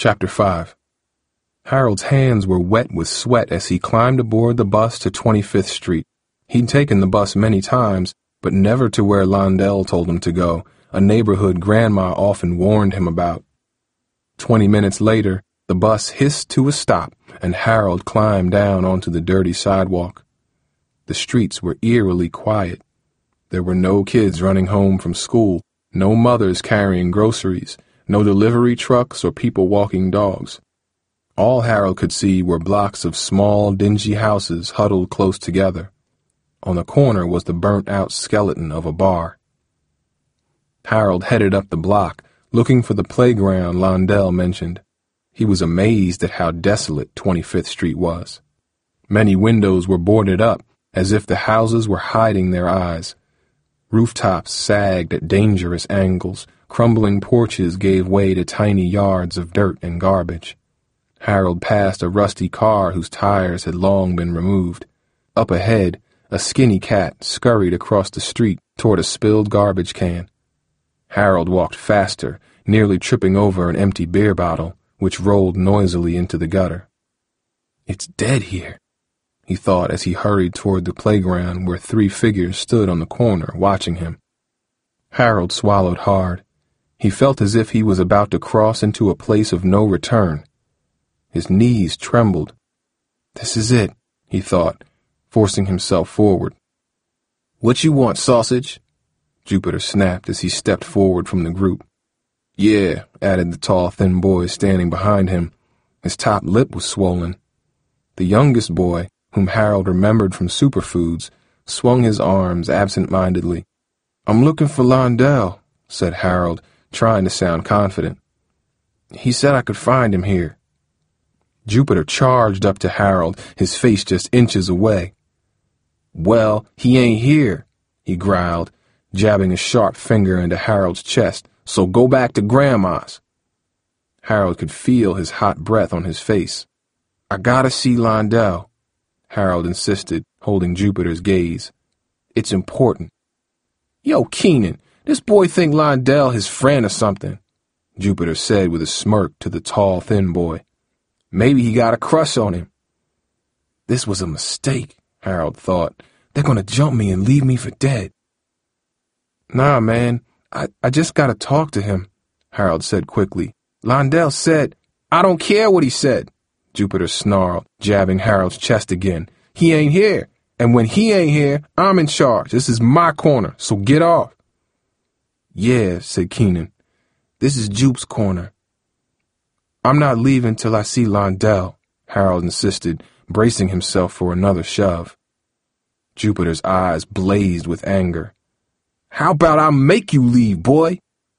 Chapter 5. Harold's hands were wet with sweat as he climbed aboard the bus to 25th Street. He'd taken the bus many times, but never to where Londell told him to go, a neighborhood Grandma often warned him about. 20 minutes later, the bus hissed to a stop, and Harold climbed down onto the dirty sidewalk. The streets were eerily quiet. There were no kids running home from school, no mothers carrying groceries, no delivery trucks or people walking dogs. All Harold could see were blocks of small, dingy houses huddled close together. On the corner was the burnt-out skeleton of a bar. Harold headed up the block, looking for the playground Londell mentioned. He was amazed at how desolate 25th Street was. Many windows were boarded up, as if the houses were hiding their eyes. Rooftops sagged at dangerous angles. Crumbling porches gave way to tiny yards of dirt and garbage. Harold passed a rusty car whose tires had long been removed. Up ahead, a skinny cat scurried across the street toward a spilled garbage can. Harold walked faster, nearly tripping over an empty beer bottle, which rolled noisily into the gutter. "It's dead here," he thought as he hurried toward the playground where 3 figures stood on the corner watching him. Harold swallowed hard. He felt as if he was about to cross into a place of no return. His knees trembled. "This is it," he thought, forcing himself forward. "What you want, sausage?" Jupiter snapped as he stepped forward from the group. "Yeah," added the tall, thin boy standing behind him. His top lip was swollen. The youngest boy, whom Harold remembered from Superfoods, swung his arms absent-mindedly. "I'm looking for Londell," said Harold, trying to sound confident. "He said I could find him here." Jupiter charged up to Harold, his face just inches away. "Well, he ain't here," he growled, jabbing a sharp finger into Harold's chest, "so go back to Grandma's." Harold could feel his hot breath on his face. "I gotta see Londell," Harold insisted, holding Jupiter's gaze. "It's important." "Yo, Keenan, this boy think Londell his friend or something," Jupiter said with a smirk to the tall, thin boy. "Maybe he got a crush on him." This was a mistake, Harold thought. "They're gonna jump me and leave me for dead." "Nah, man, I just gotta talk to him," Harold said quickly. "Londell said—" "I don't care what he said," Jupiter snarled, jabbing Harold's chest again. "He ain't here, and when he ain't here, I'm in charge. This is my corner, so get off." "Yeah," said Keenan. "This is Jupe's corner." "I'm not leaving till I see Londell," Harold insisted, bracing himself for another shove. Jupiter's eyes blazed with anger. "How about I make you leave, boy?"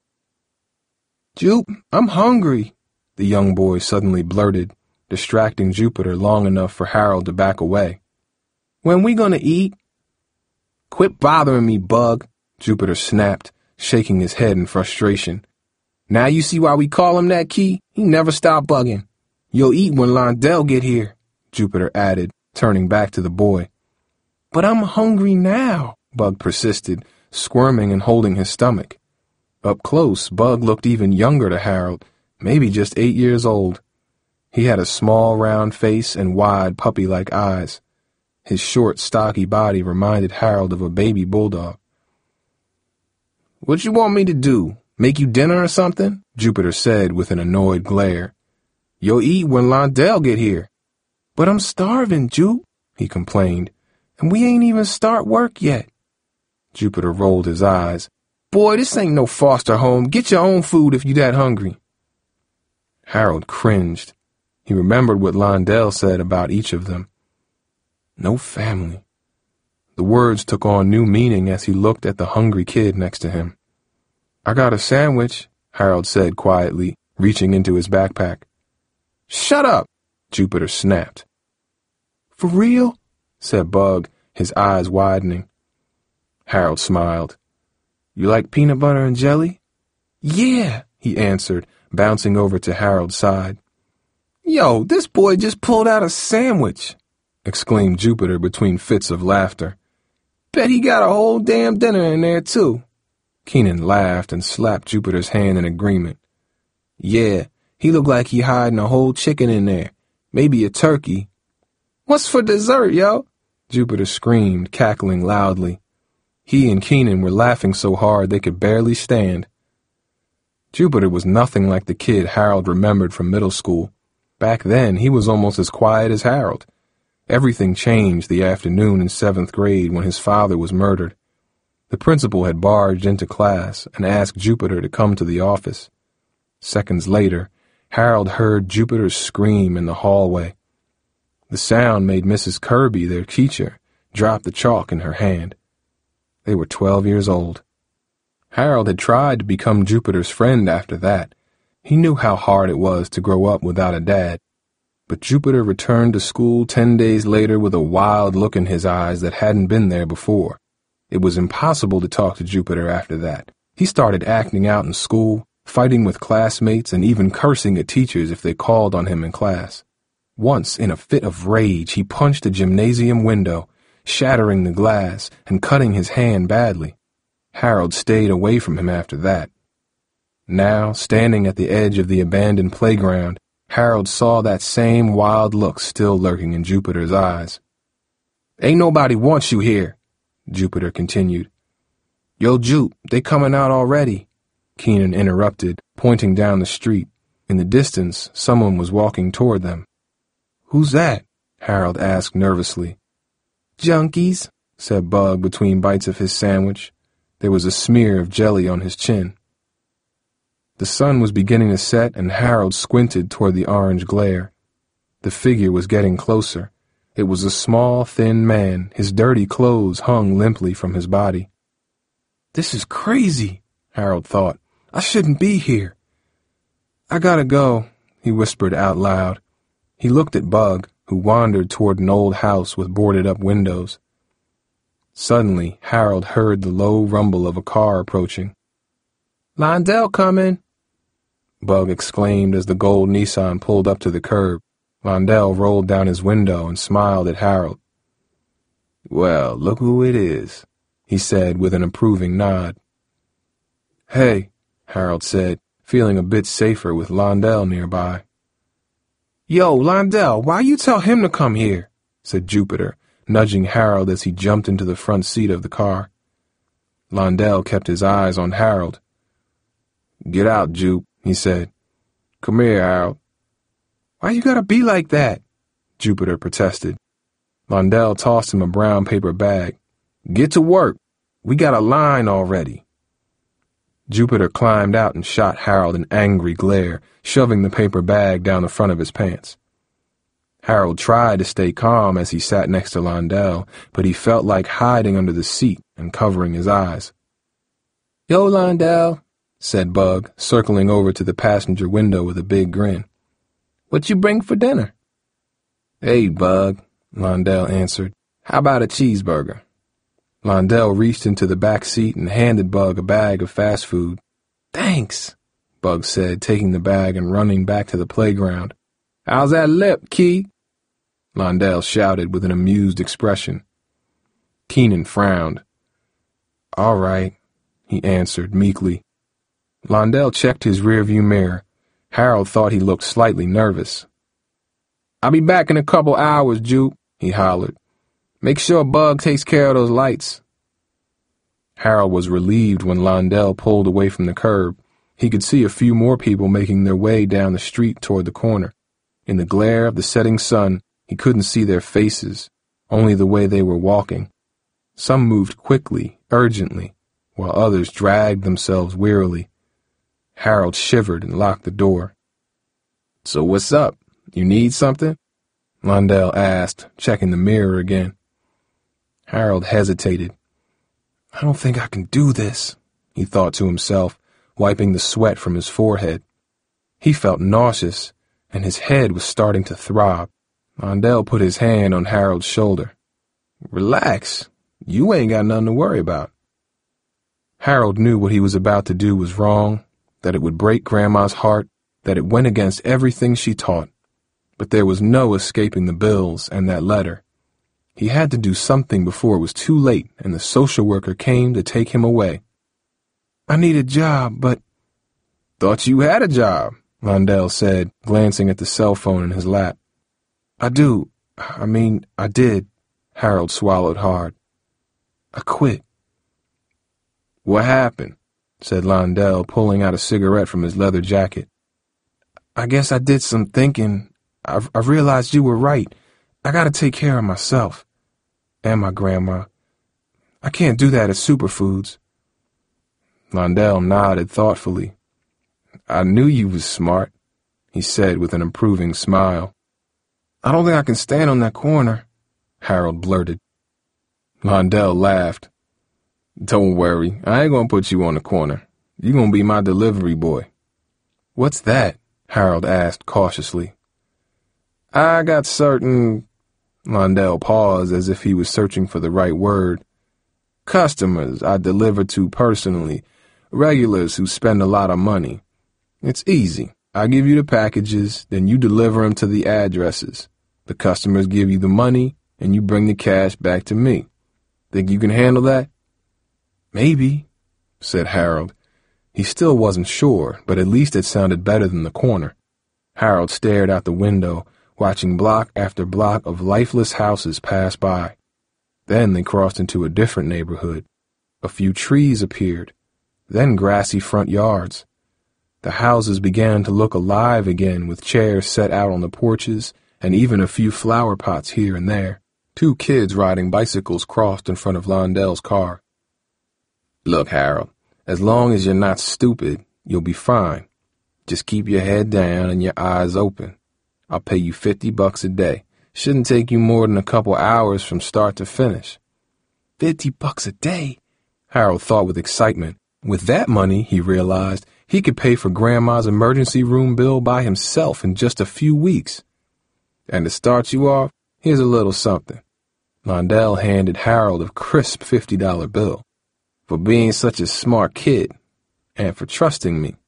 "Jupe, I'm hungry," the young boy suddenly blurted, distracting Jupiter long enough for Harold to back away. "When we gonna eat?" "Quit bothering me, Bug," Jupiter snapped, shaking his head in frustration. "Now you see why we call him that, Key? He never stopped bugging. You'll eat when Londell get here," Jupiter added, turning back to the boy. "But I'm hungry now," Bug persisted, squirming and holding his stomach. Up close, Bug looked even younger to Harold, maybe just 8 years old. He had a small, round face and wide, puppy-like eyes. His short, stocky body reminded Harold of a baby bulldog. "What you want me to do? Make you dinner or something?" Jupiter said with an annoyed glare. "You'll eat when Londell get here." "But I'm starving, Jupe," he complained, "and we ain't even start work yet." Jupiter rolled his eyes. "Boy, this ain't no foster home. Get your own food if you that hungry." Harold cringed. He remembered what Londell said about each of them. No family. The words took on new meaning as he looked at the hungry kid next to him. "I got a sandwich," Harold said quietly, reaching into his backpack. "Shut up," Jupiter snapped. "For real?" said Bug, his eyes widening. Harold smiled. "You like peanut butter and jelly?" "Yeah," he answered, bouncing over to Harold's side. "Yo, this boy just pulled out a sandwich," exclaimed Jupiter between fits of laughter. "Bet he got a whole damn dinner in there, too." Keenan laughed and slapped Jupiter's hand in agreement. "Yeah, He looked like he hiding a whole chicken in there. Maybe a turkey. What's for dessert, yo? Jupiter screamed, cackling loudly. He and Keenan were laughing so hard they could barely stand. Jupiter was nothing like the kid Harold remembered from middle school. Back then, he was almost as quiet as Harold. Everything changed the afternoon in 7th grade when his father was murdered. The principal had barged into class and asked Jupiter to come to the office. Seconds later, Harold heard Jupiter scream in the hallway. The sound made Mrs. Kirby, their teacher, drop the chalk in her hand. They were 12 years old. Harold had tried to become Jupiter's friend after that. He knew how hard it was to grow up without a dad. But Jupiter returned to school 10 days later with a wild look in his eyes that hadn't been there before. It was impossible to talk to Jupiter after that. He started acting out in school, fighting with classmates, and even cursing at teachers if they called on him in class. Once, in a fit of rage, he punched a gymnasium window, shattering the glass and cutting his hand badly. Harold stayed away from him after that. Now, standing at the edge of the abandoned playground, Harold saw that same wild look still lurking in Jupiter's eyes. "Ain't nobody wants you here," Jupiter continued. "Yo, Jupe, they coming out already," Keenan interrupted, pointing down the street. In the distance, someone was walking toward them. "Who's that?" Harold asked nervously. "Junkies," said Bug between bites of his sandwich. There was a smear of jelly on his chin. The sun was beginning to set, and Harold squinted toward the orange glare. The figure was getting closer. It was a small, thin man. His dirty clothes hung limply from his body. "This is crazy," Harold thought. "I shouldn't be here." "I gotta go," he whispered out loud. He looked at Bug, who wandered toward an old house with boarded-up windows. Suddenly, Harold heard the low rumble of a car approaching. "Londell coming," Bug exclaimed as the gold Nissan pulled up to the curb. Londell rolled down his window and smiled at Harold. "Well, look who it is," he said with an approving nod. "Hey," Harold said, feeling a bit safer with Londell nearby. "Yo, Londell, why you tell him to come here?" said Jupiter, nudging Harold as he jumped into the front seat of the car. Londell kept his eyes on Harold. "Get out, Jupe," he said. "Come here, Harold." "Why you gotta be like that?" Jupiter protested. Londell tossed him a brown paper bag. "Get to work. We got a line already." Jupiter climbed out and shot Harold an angry glare, shoving the paper bag down the front of his pants. Harold tried to stay calm as he sat next to Londell, but he felt like hiding under the seat and covering his eyes. "Yo, Londell," said Bug, circling over to the passenger window with a big grin. "What you bring for dinner?" "Hey, Bug," Londell answered. "How about a cheeseburger?" Londell reached into the back seat and handed Bug a bag of fast food. "Thanks," Bug said, taking the bag and running back to the playground. "How's that lip, Key?" Londell shouted with an amused expression. Keenan frowned. "All right," he answered meekly. Londell checked his rearview mirror. Harold thought he looked slightly nervous. "I'll be back in a couple hours, Jupe," he hollered. "Make sure Bug takes care of those lights." Harold was relieved when Londell pulled away from the curb. He could see a few more people making their way down the street toward the corner. In the glare of the setting sun, he couldn't see their faces, only the way they were walking. Some moved quickly, urgently, while others dragged themselves wearily. Harold shivered and locked the door. "So what's up? You need something?" Londell asked, checking the mirror again. Harold hesitated. "I don't think I can do this," he thought to himself, wiping the sweat from his forehead. He felt nauseous, and his head was starting to throb. Londell put his hand on Harold's shoulder. "Relax. You ain't got nothing to worry about." Harold knew what he was about to do was wrong, that it would break Grandma's heart, that it went against everything she taught. But there was no escaping the bills and that letter. He had to do something before it was too late and the social worker came to take him away. "I need a job, but—" "Thought you had a job," Londell said, glancing at the cell phone in his lap. I did. Harold swallowed hard. I quit. What happened? Said Londell, pulling out a cigarette from his leather jacket. I guess I did some thinking. I realized you were right. I gotta take care of myself. And my grandma. I can't do that at Superfoods. Londell nodded thoughtfully. I knew you was smart, he said with an approving smile. I don't think I can stand on that corner, Harold blurted. Londell laughed. Don't worry, I ain't gonna put you on the corner. You gonna be my delivery boy. What's that? Harold asked cautiously. I got certain... Londell paused as if he was searching for the right word. Customers I deliver to personally, regulars who spend a lot of money. It's easy. I give you the packages, then you deliver them to the addresses. The customers give you the money, and you bring the cash back to me. Think you can handle that? Maybe, said Harold. He still wasn't sure, but at least it sounded better than the corner. Harold stared out the window, watching block after block of lifeless houses pass by. Then they crossed into a different neighborhood. A few trees appeared, then grassy front yards. The houses began to look alive again with chairs set out on the porches and even a few flower pots here and there. 2 kids riding bicycles crossed in front of Londell's car. Look, Harold, as long as you're not stupid, you'll be fine. Just keep your head down and your eyes open. I'll pay you $50 a day. Shouldn't take you more than a couple hours from start to finish. $50 a day? Harold thought with excitement. With that money, he realized, he could pay for Grandma's emergency room bill by himself in just a few weeks. And to start you off, here's a little something. Londell handed Harold a crisp $50 bill. For being such a smart kid, and for trusting me.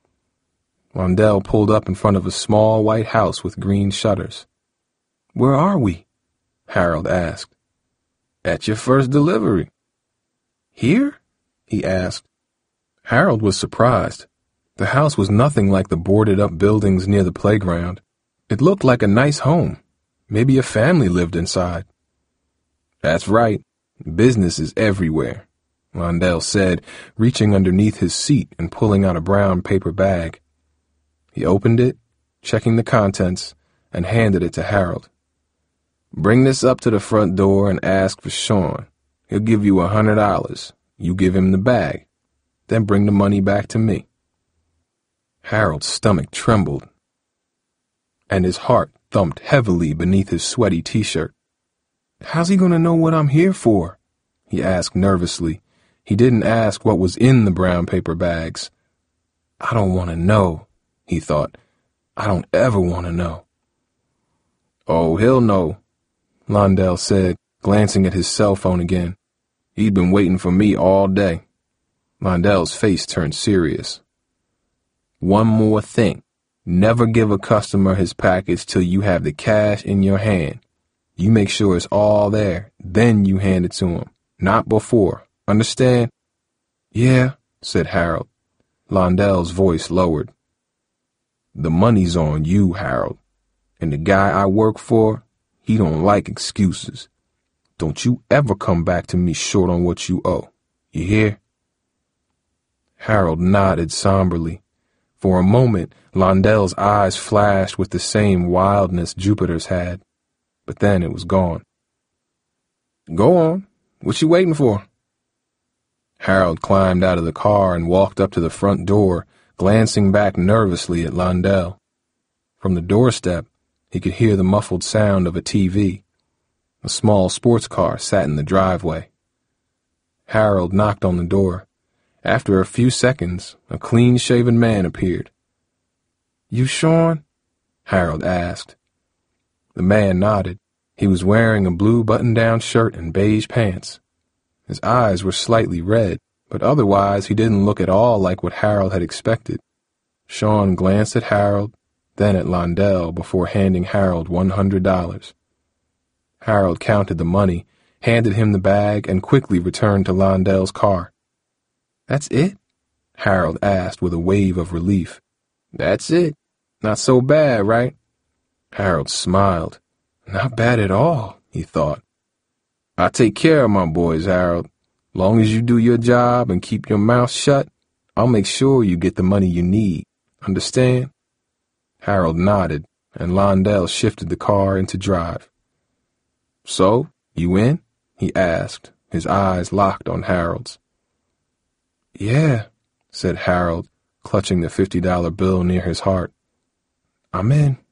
Londell pulled up in front of a small white house with green shutters. Where are we? Harold asked. At your first delivery. Here? He asked. Harold was surprised. The house was nothing like the boarded-up buildings near the playground. It looked like a nice home. Maybe a family lived inside. That's right. Business is everywhere, Londell said, reaching underneath his seat and pulling out a brown paper bag. He opened it, checking the contents, and handed it to Harold. Bring this up to the front door and ask for Sean. He'll give you $100. You give him the bag. Then bring the money back to me. Harold's stomach trembled, and his heart thumped heavily beneath his sweaty t-shirt. How's he going to know what I'm here for? He asked nervously. He didn't ask what was in the brown paper bags. I don't want to know, he thought. I don't ever want to know. Oh, he'll know, Londell said, glancing at his cell phone again. He'd been waiting for me all day. Londell's face turned serious. One more thing. Never give a customer his package till you have the cash in your hand. You make sure it's all there, then you hand it to him. Not before. Understand? Yeah, said Harold. Londell's voice lowered. The money's on you, Harold. And the guy I work for, he don't like excuses. Don't you ever come back to me short on what you owe. You hear? Harold nodded somberly. For a moment, Londell's eyes flashed with the same wildness Jupiter's had. But then it was gone. Go on. What you waiting for? Harold climbed out of the car and walked up to the front door, glancing back nervously at Londell. From the doorstep, he could hear the muffled sound of a TV. A small sports car sat in the driveway. Harold knocked on the door. After a few seconds, a clean-shaven man appeared. You Sean? Harold asked. The man nodded. He was wearing a blue button-down shirt and beige pants. His eyes were slightly red, but otherwise he didn't look at all like what Harold had expected. Sean glanced at Harold, then at Londell before handing Harold $100. Harold counted the money, handed him the bag, and quickly returned to Londell's car. That's it? Harold asked with a wave of relief. That's it, Not so bad, right? Harold smiled. Not bad at all, he thought. I take care of my boys, Harold. Long as you do your job and keep your mouth shut, I'll make sure you get the money you need. Understand? Harold nodded, and Londell shifted the car into drive. So, you in? He asked, his eyes locked on Harold's. Yeah, said Harold, clutching the $50 bill near his heart. I'm in.